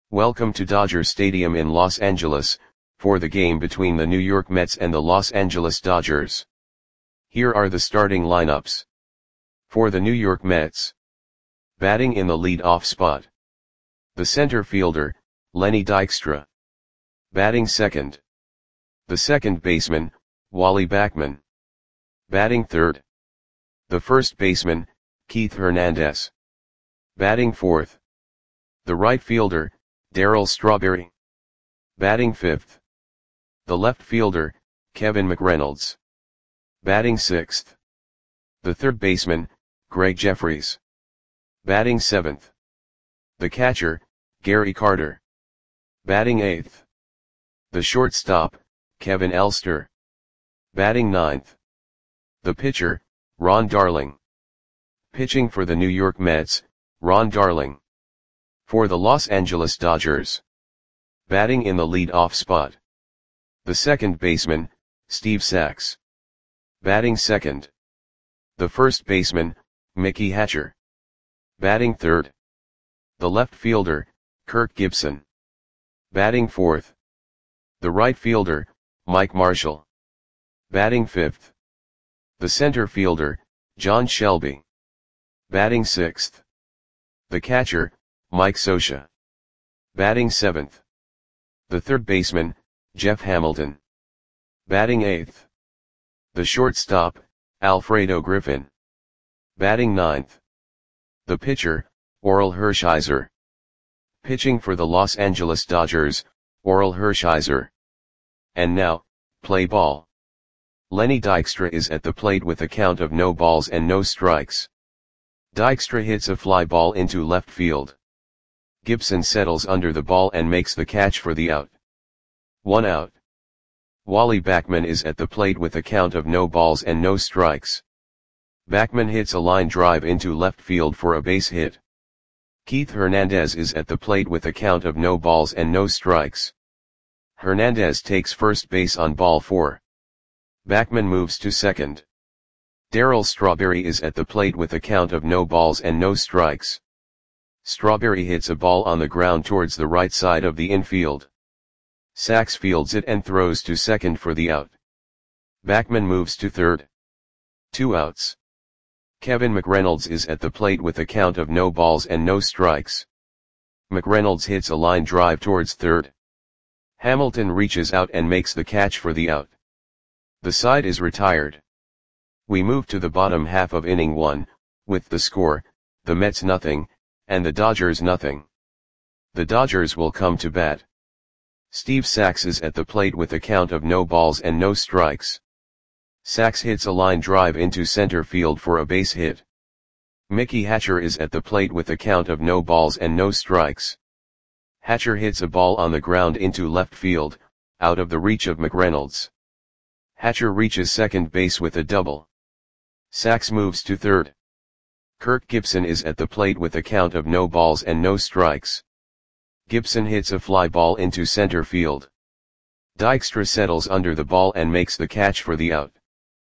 Welcome to Dodger Stadium in Los Angeles, for the game between the New York Mets and the Los Angeles Dodgers. Here are the starting lineups. For the New York Mets. Batting in the lead-off spot. The center fielder, Lenny Dykstra. Batting second. The second baseman, Wally Backman. Batting third. The first baseman, Keith Hernandez. Batting fourth. The right fielder, Darryl Strawberry. Batting fifth. The left fielder, Kevin McReynolds. Batting sixth. The third baseman, Greg Jefferies. Batting seventh. The catcher, Gary Carter. Batting eighth. The shortstop, Kevin Elster. Batting ninth. The pitcher, Ron Darling. Pitching for the New York Mets, Ron Darling. For the Los Angeles Dodgers. Batting in the lead-off spot. The second baseman, Steve Sax. Batting second. The first baseman, Mickey Hatcher. Batting third. The left fielder, Kirk Gibson. Batting fourth. The right fielder, Mike Marshall. Batting fifth. The center fielder, John Shelby. Batting sixth. The catcher, Mike Scioscia. Batting seventh. The third baseman, Jeff Hamilton. Batting eighth. The shortstop, Alfredo Griffin. Batting ninth. The pitcher, Orel Hershiser. Pitching for the Los Angeles Dodgers, Orel Hershiser. And now, play ball. Lenny Dykstra is at the plate with a count of no balls and no strikes. Dykstra hits a fly ball into left field. Gibson settles under the ball and makes the catch for the out. 1 out. Wally Backman is at the plate with a count of no balls and no strikes. Backman hits a line drive into left field for a base hit. Keith Hernandez is at the plate with a count of no balls and no strikes. Hernandez takes first base on ball 4. Backman moves to second. Darryl Strawberry is at the plate with a count of no balls and no strikes. Strawberry hits a ball on the ground towards the right side of the infield. Sax fields it and throws to second for the out. Backman moves to third. 2 outs. Kevin McReynolds is at the plate with a count of no balls and no strikes. McReynolds hits a line drive towards third. Hamilton reaches out and makes the catch for the out. The side is retired. We move to the bottom half of inning 1, with the score, the Mets nothing, and the Dodgers nothing. The Dodgers will come to bat. Steve Sax is at the plate with a count of no balls and no strikes. Sax hits a line drive into center field for a base hit. Mickey Hatcher is at the plate with a count of no balls and no strikes. Hatcher hits a ball on the ground into left field, out of the reach of McReynolds. Hatcher reaches second base with a double. Sax moves to third. Kirk Gibson is at the plate with a count of no balls and no strikes. Gibson hits a fly ball into center field. Dykstra settles under the ball and makes the catch for the out.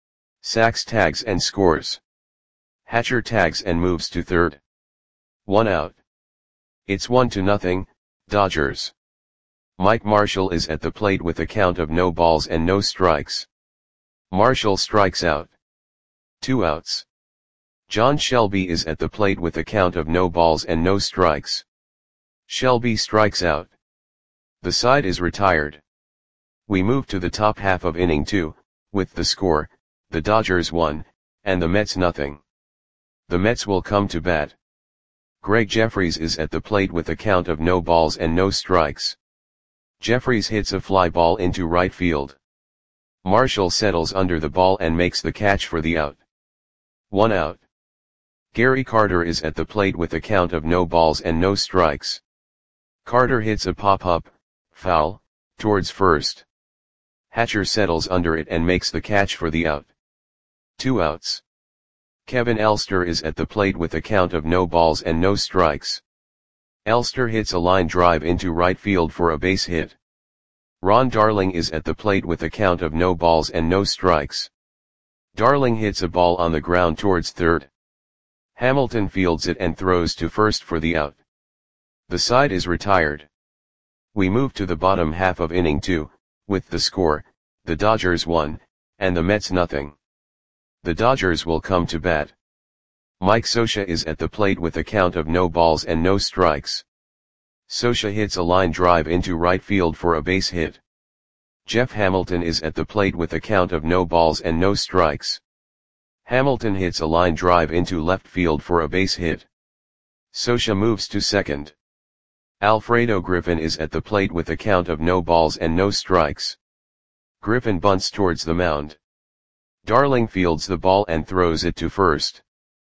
Sax tags and scores. Hatcher tags and moves to third. 1 out. It's 1-0, Dodgers. Mike Marshall is at the plate with a count of no balls and no strikes. Marshall strikes out. 2 outs. John Shelby is at the plate with a count of no balls and no strikes. Shelby strikes out. The side is retired. We move to the top half of inning 2, with the score, the Dodgers 1, and the Mets nothing. The Mets will come to bat. Greg Jefferies is at the plate with a count of no balls and no strikes. Jefferies hits a fly ball into right field. Marshall settles under the ball and makes the catch for the out. 1 out. Gary Carter is at the plate with a count of no balls and no strikes. Carter hits a pop-up, foul, towards first. Hatcher settles under it and makes the catch for the out. 2 outs. Kevin Elster is at the plate with a count of no balls and no strikes. Elster hits a line drive into right field for a base hit. Ron Darling is at the plate with a count of no balls and no strikes. Darling hits a ball on the ground towards third. Hamilton fields it and throws to first for the out. The side is retired. We move to the bottom half of inning 2, with the score, the Dodgers 1, and the Mets nothing. The Dodgers will come to bat. Mike Scioscia is at the plate with a count of no balls and no strikes. Scioscia hits a line drive into right field for a base hit. Jeff Hamilton is at the plate with a count of no balls and no strikes. Hamilton hits a line drive into left field for a base hit. Scioscia moves to second. Alfredo Griffin is at the plate with a count of no balls and no strikes. Griffin bunts towards the mound. Darling fields the ball and throws it to first.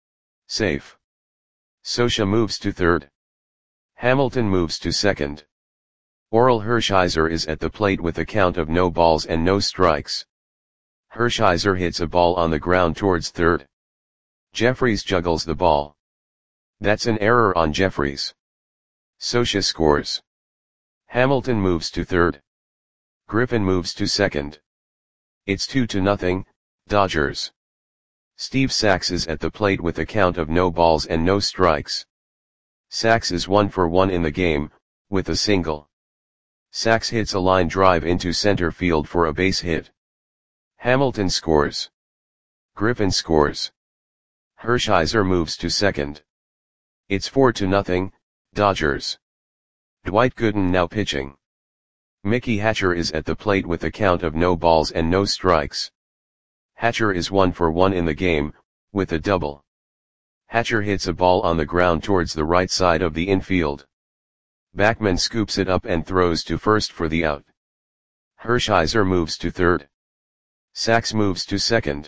Safe. Scioscia moves to third. Hamilton moves to second. Orel Hershiser is at the plate with a count of no balls and no strikes. Hershiser hits a ball on the ground towards third. Jeffries juggles the ball. That's an error on Jeffries. Scioscia scores. Hamilton moves to third. Griffin moves to second. It's 2-0, Dodgers. Steve Sax is at the plate with a count of no balls and no strikes. Sax is 1 for 1 in the game, with a single. Sax hits a line drive into center field for a base hit. Hamilton scores. Griffin scores. Hershiser moves to second. It's 4-0, Dodgers. Dwight Gooden now pitching. Mickey Hatcher is at the plate with a count of no balls and no strikes. Hatcher is 1 for 1 in the game, with a double. Hatcher hits a ball on the ground towards the right side of the infield. Backman scoops it up and throws to first for the out. Hershiser moves to third. Sax moves to second.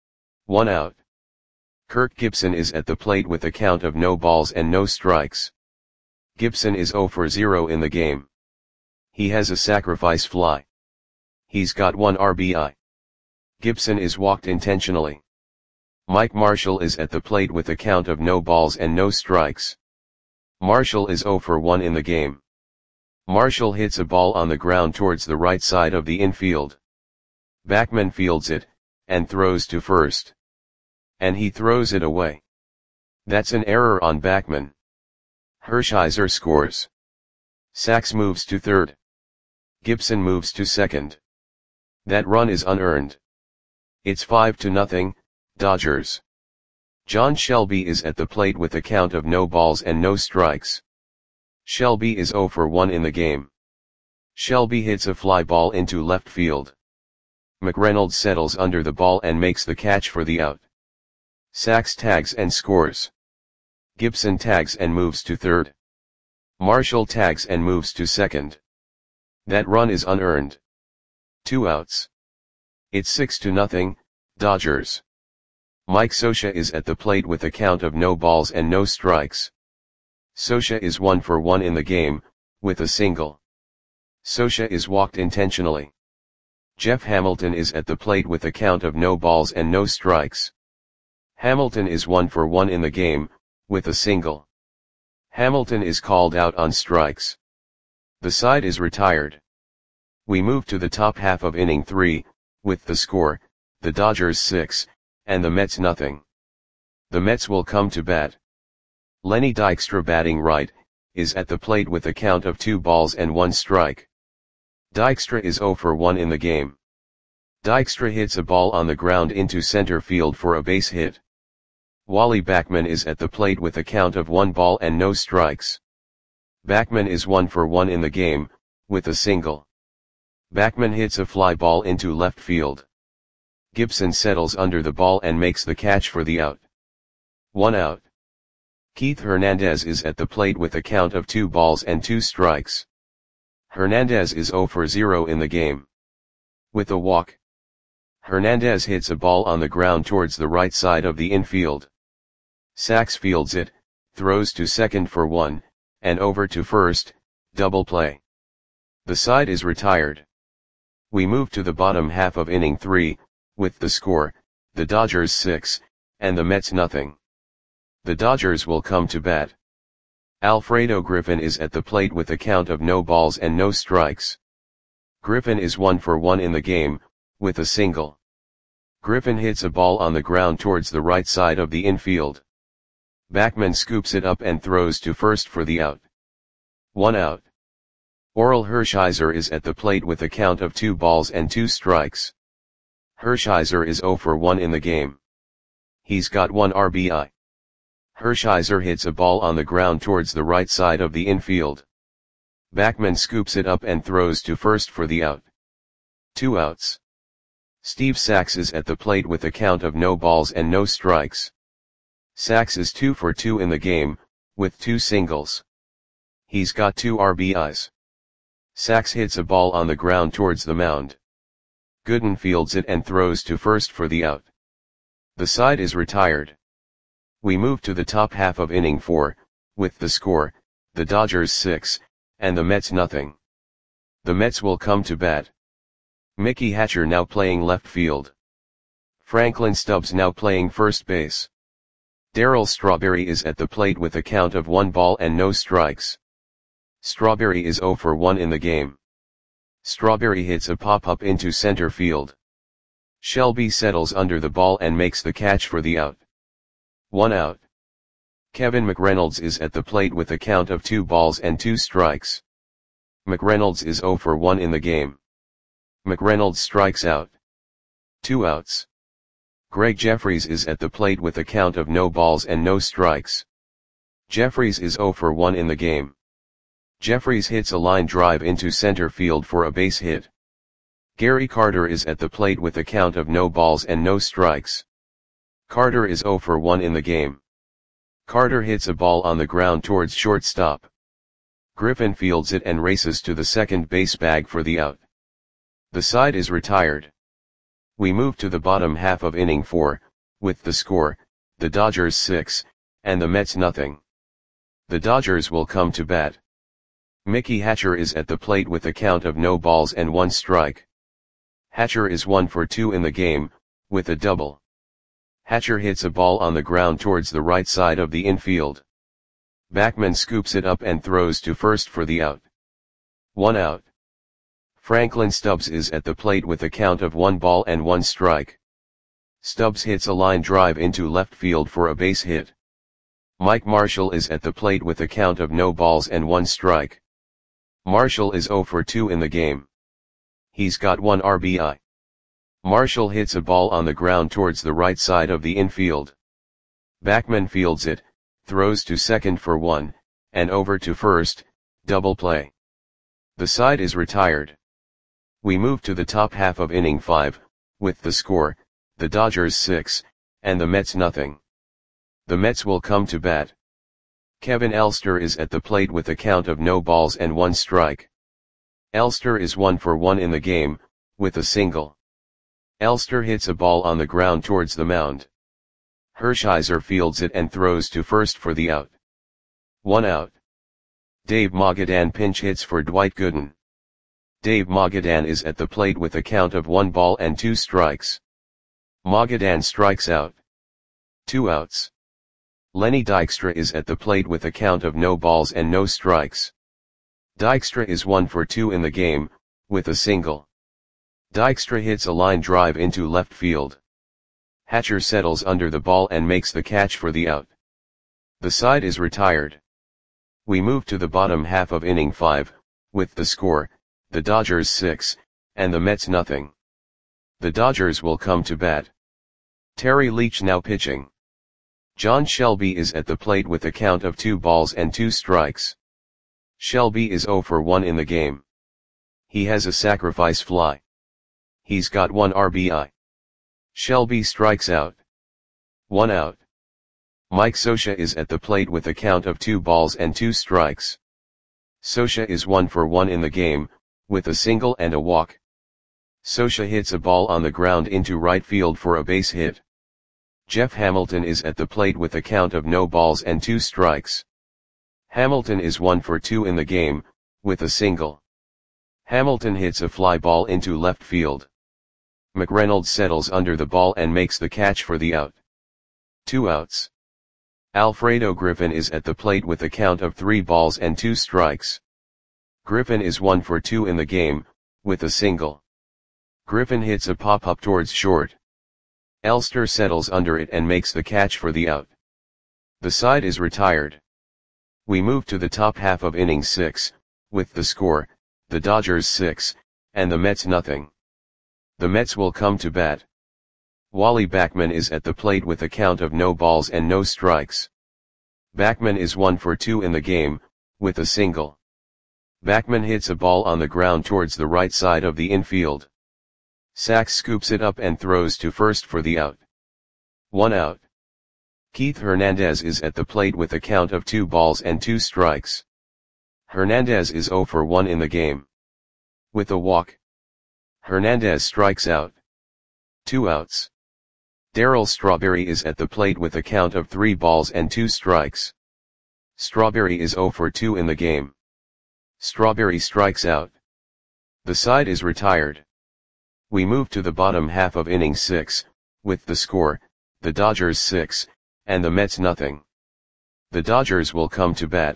1 out. Kirk Gibson is at the plate with a count of no balls and no strikes. Gibson is 0 for 0 in the game. He has a sacrifice fly. He's got 1 RBI. Gibson is walked intentionally. Mike Marshall is at the plate with a count of no balls and no strikes. Marshall is 0 for 1 in the game. Marshall hits a ball on the ground towards the right side of the infield. Backman fields it, and throws to first. And he throws it away. That's an error on Backman. Hershiser scores. Sax moves to third. Gibson moves to second. That run is unearned. It's 5-0, Dodgers. John Shelby is at the plate with a count of no balls and no strikes. Shelby is 0 for 1 in the game. Shelby hits a fly ball into left field. McReynolds settles under the ball and makes the catch for the out. Sax tags and scores. Gibson tags and moves to third. Marshall tags and moves to second. That run is unearned. 2 outs. It's 6-0, Dodgers. Mike Scioscia is at the plate with a count of no balls and no strikes. Scioscia is 1 for 1 in the game, with a single. Scioscia is walked intentionally. Jeff Hamilton is at the plate with a count of no balls and no strikes. Hamilton is 1 for 1 in the game, with a single. Hamilton is called out on strikes. The side is retired. We move to the top half of inning 3, with the score, the Dodgers 6, and the Mets nothing. The Mets will come to bat. Lenny Dykstra batting right, is at the plate with a count of 2 balls and 1 strike. Dykstra is 0 for 1 in the game. Dykstra hits a ball on the ground into center field for a base hit. Wally Backman is at the plate with a count of 1 ball and no strikes. Backman is 1 for 1 in the game, with a single. Backman hits a fly ball into left field. Gibson settles under the ball and makes the catch for the out. 1 out. Keith Hernandez is at the plate with a count of 2 balls and 2 strikes. Hernandez is 0 for 0 in the game. With a walk. Hernandez hits a ball on the ground towards the right side of the infield. Sax fields it, throws to second for 1, and over to first, double play. The side is retired. We move to the bottom half of inning 3, with the score, the Dodgers 6, and the Mets nothing. The Dodgers will come to bat. Alfredo Griffin is at the plate with a count of no balls and no strikes. Griffin is 1 for 1 in the game, with a single. Griffin hits a ball on the ground towards the right side of the infield. Backman scoops it up and throws to first for the out. 1 out. Orel Hershiser is at the plate with a count of 2 balls and 2 strikes. Hershiser is 0 for 1 in the game. He's got 1 RBI. Hershiser hits a ball on the ground towards the right side of the infield. Backman scoops it up and throws to first for the out. 2 outs. Steve Sax is at the plate with a count of no balls and no strikes. Sax is 2 for 2 in the game, with 2 singles. He's got 2 RBIs. Sax hits a ball on the ground towards the mound. Gooden fields it and throws to first for the out. The side is retired. We move to the top half of inning 4, with the score, the Dodgers 6, and the Mets nothing. The Mets will come to bat. Mickey Hatcher now playing left field. Franklin Stubbs now playing first base. Darryl Strawberry is at the plate with a count of 1 ball and no strikes. Strawberry is 0 for 1 in the game. Strawberry hits a pop-up into center field. Shelby settles under the ball and makes the catch for the out. 1 out. Kevin McReynolds is at the plate with a count of 2 balls and 2 strikes. McReynolds is 0 for 1 in the game. McReynolds strikes out. 2 outs. Greg Jeffries is at the plate with a count of no balls and no strikes. Jeffries is 0 for 1 in the game. Jeffries hits a line drive into center field for a base hit. Gary Carter is at the plate with a count of no balls and no strikes. Carter is 0 for 1 in the game. Carter hits a ball on the ground towards shortstop. Griffin fields it and races to the second base bag for the out. The side is retired. We move to the bottom half of inning 4, with the score, the Dodgers 6, and the Mets nothing. The Dodgers will come to bat. Mickey Hatcher is at the plate with a count of no balls and 1 strike. Hatcher is 1 for 2 in the game, with a double. Hatcher hits a ball on the ground towards the right side of the infield. Backman scoops it up and throws to first for the out. 1 out. Franklin Stubbs is at the plate with a count of 1 ball and 1 strike. Stubbs hits a line drive into left field for a base hit. Mike Marshall is at the plate with a count of no balls and 1 strike. Marshall is 0 for 2 in the game. He's got 1 RBI. Marshall hits a ball on the ground towards the right side of the infield. Backman fields it, throws to second for 1, and over to first, double play. The side is retired. We move to the top half of inning 5, with the score, the Dodgers 6, and the Mets nothing. The Mets will come to bat. Kevin Elster is at the plate with a count of no balls and 1 strike. Elster is 1 for 1 in the game, with a single. Elster hits a ball on the ground towards the mound. Hershiser fields it and throws to first for the out. 1 out. Dave Magadan pinch hits for Dwight Gooden. Dave Magadan is at the plate with a count of 1 ball and 2 strikes. Magadan strikes out. 2 outs. Lenny Dykstra is at the plate with a count of no balls and no strikes. Dykstra is 1 for 2 in the game, with a single. Dykstra hits a line drive into left field. Hatcher settles under the ball and makes the catch for the out. The side is retired. We move to the bottom half of inning 5, with the score, the Dodgers 6, and the Mets nothing. The Dodgers will come to bat. Terry Leach now pitching. John Shelby is at the plate with a count of 2 balls and 2 strikes. Shelby is 0 for 1 in the game. He has a sacrifice fly. He's got 1 RBI. Shelby strikes out. 1 out. Mike Scioscia is at the plate with a count of 2 balls and 2 strikes. Scioscia is 1 for 1 in the game, with a single and a walk. Scioscia hits a ball on the ground into right field for a base hit. Jeff Hamilton is at the plate with a count of no balls and 2 strikes. Hamilton is 1 for 2 in the game, with a single. Hamilton hits a fly ball into left field. McReynolds settles under the ball and makes the catch for the out. 2 outs. Alfredo Griffin is at the plate with a count of 3 balls and 2 strikes. Griffin is 1 for 2 in the game, with a single. Griffin hits a pop-up towards short. Elster settles under it and makes the catch for the out. The side is retired. We move to the top half of inning 6, with the score, the Dodgers 6, and the Mets nothing. The Mets will come to bat. Wally Backman is at the plate with a count of no balls and no strikes. Backman is 1 for 2 in the game, with a single. Backman hits a ball on the ground towards the right side of the infield. Sachs scoops it up and throws to first for the out. 1 out. Keith Hernandez is at the plate with a count of 2 balls and 2 strikes. Hernandez is 0 for 1 in the game. With a walk, Hernandez strikes out. 2 outs. Darryl Strawberry is at the plate with a count of 3 balls and 2 strikes. Strawberry is 0 for 2 in the game. Strawberry strikes out. The side is retired. We move to the bottom half of inning 6, with the score, the Dodgers 6, and the Mets nothing. The Dodgers will come to bat.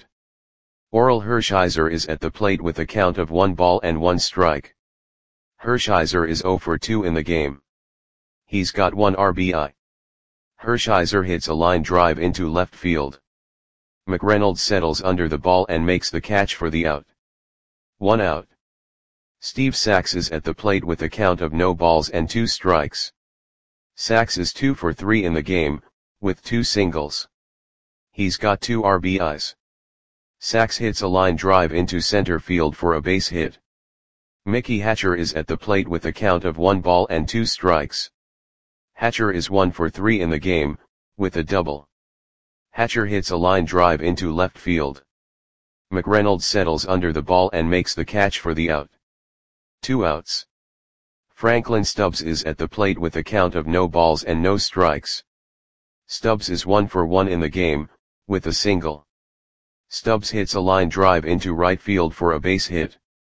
Orel Hershiser is at the plate with a count of 1 ball and 1 strike. Hershiser is 0 for 2 in the game. He's got 1 RBI. Hershiser hits a line drive into left field. McReynolds settles under the ball and makes the catch for the out. 1 out. Steve Sachs is at the plate with a count of no balls and 2 strikes. Sachs is 2 for 3 in the game, with 2 singles. He's got 2 RBIs. Sachs hits a line drive into center field for a base hit. Mickey Hatcher is at the plate with a count of 1 ball and 2 strikes. Hatcher is 1 for 3 in the game, with a double. Hatcher hits a line drive into left field. McReynolds settles under the ball and makes the catch for the out. 2 outs. Franklin Stubbs is at the plate with a count of no balls and no strikes. Stubbs is 1 for 1 in the game, with a single. Stubbs hits a line drive into right field for a base hit.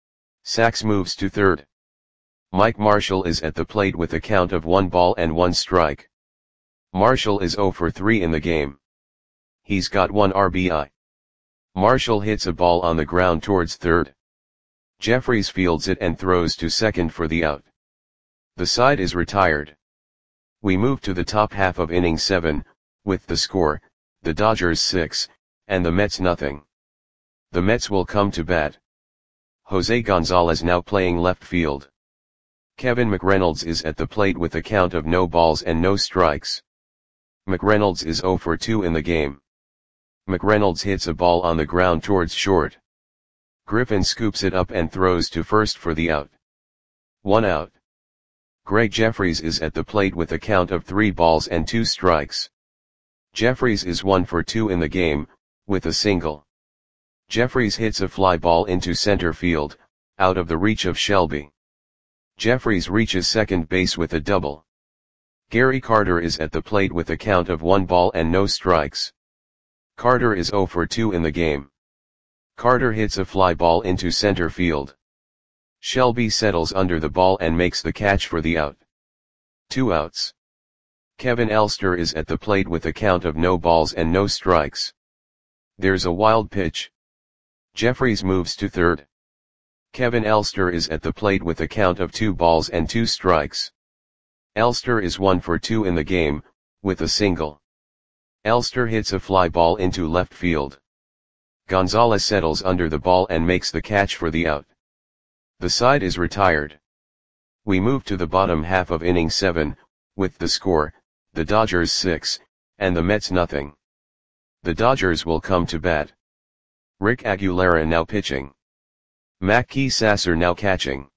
Sachs moves to third. Mike Marshall is at the plate with a count of 1 ball and 1 strike. Marshall is 0 for 3 in the game. He's got 1 RBI. Marshall hits a ball on the ground towards third. Jeffries fields it and throws to second for the out. The side is retired. We move to the top half of inning 7, with the score, the Dodgers 6, and the Mets nothing. The Mets will come to bat. Jose Gonzalez now playing left field. Kevin McReynolds is at the plate with a count of no balls and no strikes. McReynolds is 0 for 2 in the game. McReynolds hits a ball on the ground towards short. Griffin scoops it up and throws to first for the out. 1 out. Greg Jeffries is at the plate with a count of 3 balls and 2 strikes. Jeffries is 1 for 2 in the game, with a single. Jeffries hits a fly ball into center field, out of the reach of Shelby. Jeffries reaches second base with a double. Gary Carter is at the plate with a count of 1 ball and no strikes. Carter is 0 for 2 in the game. Carter hits a fly ball into center field. Shelby settles under the ball and makes the catch for the out. 2 outs. Kevin Elster is at the plate with a count of no balls and no strikes. There's a wild pitch. Jeffries moves to third. Kevin Elster is at the plate with a count of 2 balls and 2 strikes. Elster is 1 for 2 in the game, with a single. Elster hits a fly ball into left field. Gonzalez settles under the ball and makes the catch for the out. The side is retired. We move to the bottom half of inning 7, with the score, the Dodgers 6, and the Mets nothing. The Dodgers will come to bat. Rick Aguilera now pitching. Mackey Sasser now catching.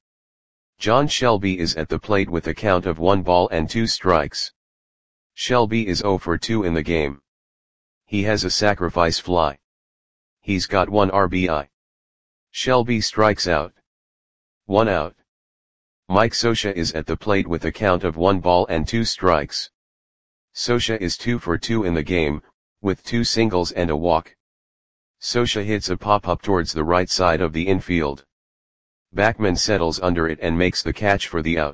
John Shelby is at the plate with a count of 1 ball and 2 strikes. Shelby is 0 for 2 in the game. He has a sacrifice fly. He's got 1 RBI. Shelby strikes out. 1 out. Mike Scioscia is at the plate with a count of 1 ball and 2 strikes. Scioscia is 2 for 2 in the game, with 2 singles and a walk. Scioscia hits a pop-up towards the right side of the infield. Backman settles under it and makes the catch for the out.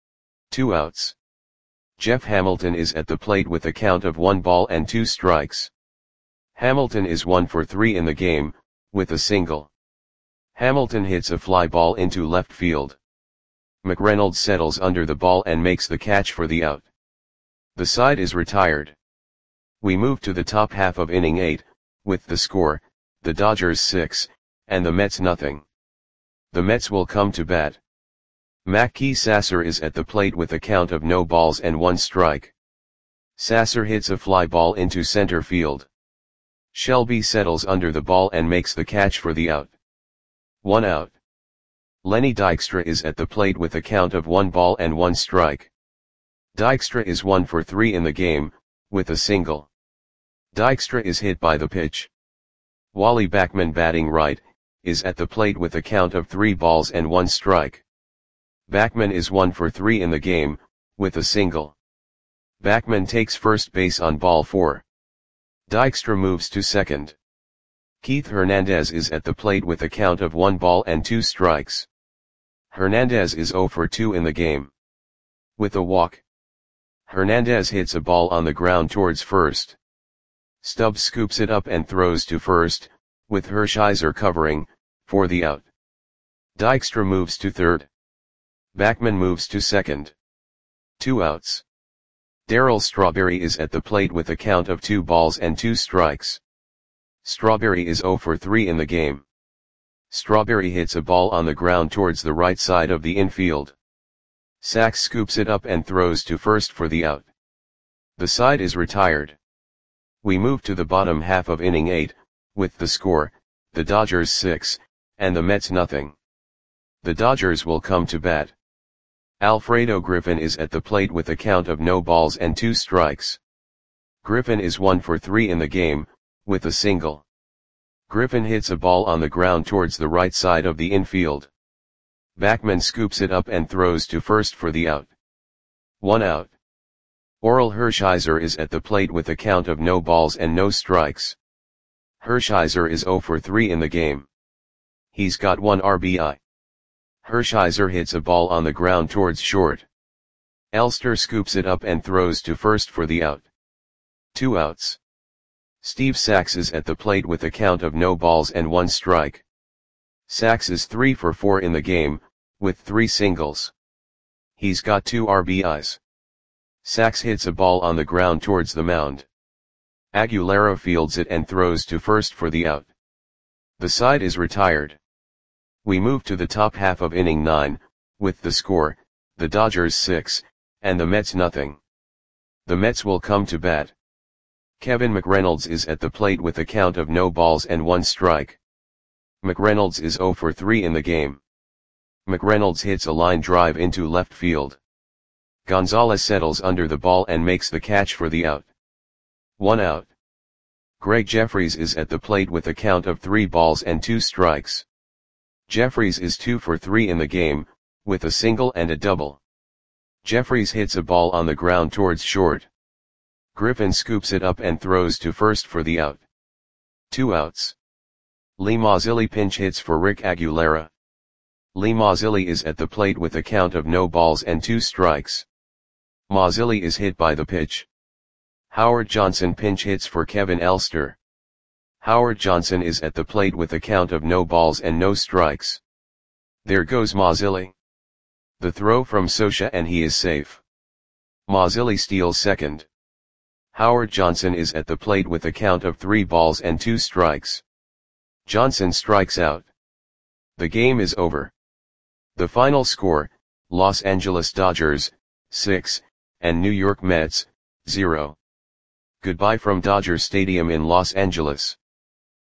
2 outs. Jeff Hamilton is at the plate with a count of 1 ball and 2 strikes. Hamilton is 1 for 3 in the game, with a single. Hamilton hits a fly ball into left field. McReynolds settles under the ball and makes the catch for the out. The side is retired. We move to the top half of inning 8, with the score, the Dodgers 6, and the Mets nothing. The Mets will come to bat. Mackey Sasser is at the plate with a count of no balls and one strike. Sasser hits a fly ball into center field. Shelby settles under the ball and makes the catch for the out. 1 out. Lenny Dykstra is at the plate with a count of 1 ball and 1 strike. Dykstra is 1 for 3 in the game, with a single. Dykstra is hit by the pitch. Wally Backman, batting right, is at the plate with a count of 3 balls and 1 strike. Backman is 1 for 3 in the game, with a single. Backman takes first base on ball 4. Dykstra moves to second. Keith Hernandez is at the plate with a count of 1 ball and 2 strikes. Hernandez is 0 for 2 in the game. With a walk, Hernandez hits a ball on the ground towards first. Stubbs scoops it up and throws to first, with Hershiser covering, for the out. Dykstra moves to third. Backman moves to second. 2 outs. Darryl Strawberry is at the plate with a count of 2 balls and 2 strikes. Strawberry is 0 for 3 in the game. Strawberry hits a ball on the ground towards the right side of the infield. Sachs scoops it up and throws to first for the out. The side is retired. We move to the bottom half of inning 8, with the score, the Dodgers 6, and the Mets nothing. The Dodgers will come to bat. Alfredo Griffin is at the plate with a count of no balls and 2 strikes. Griffin is 1 for 3 in the game, with a single. Griffin hits a ball on the ground towards the right side of the infield. Backman scoops it up and throws to first for the out. 1 out. Orel Hershiser is at the plate with a count of no balls and no strikes. Hershiser is 0 for 3 in the game. He's got 1 RBI. Hershiser hits a ball on the ground towards short. Elster scoops it up and throws to first for the out. 2 outs. Steve Sachs is at the plate with a count of no balls and 1 strike. Sachs is 3 for 4 in the game, with 3 singles. He's got 2 RBIs. Sachs hits a ball on the ground towards the mound. Aguilera fields it and throws to first for the out. The side is retired. We move to the top half of inning 9, with the score, the Dodgers 6, and the Mets nothing. The Mets will come to bat. Kevin McReynolds is at the plate with a count of no balls and 1 strike. McReynolds is 0 for 3 in the game. McReynolds hits a line drive into left field. Gonzalez settles under the ball and makes the catch for the out. 1 out. Greg Jeffries is at the plate with a count of 3 balls and 2 strikes. Jeffries is 2 for 3 in the game, with a single and a double. Jeffries hits a ball on the ground towards short. Griffin scoops it up and throws to first for the out. 2 outs. Lee Mazzilli pinch hits for Rick Aguilera. Lee Mazzilli is at the plate with a count of no balls and 2 strikes. Mazzilli is hit by the pitch. Howard Johnson pinch hits for Kevin Elster. Howard Johnson is at the plate with a count of no balls and no strikes. There goes Mazzilli. The throw from Scioscia and he is safe. Mazzilli steals second. Howard Johnson is at the plate with a count of 3 balls and 2 strikes. Johnson strikes out. The game is over. The final score, Los Angeles Dodgers, 6, and New York Mets, 0. Goodbye from Dodger Stadium in Los Angeles.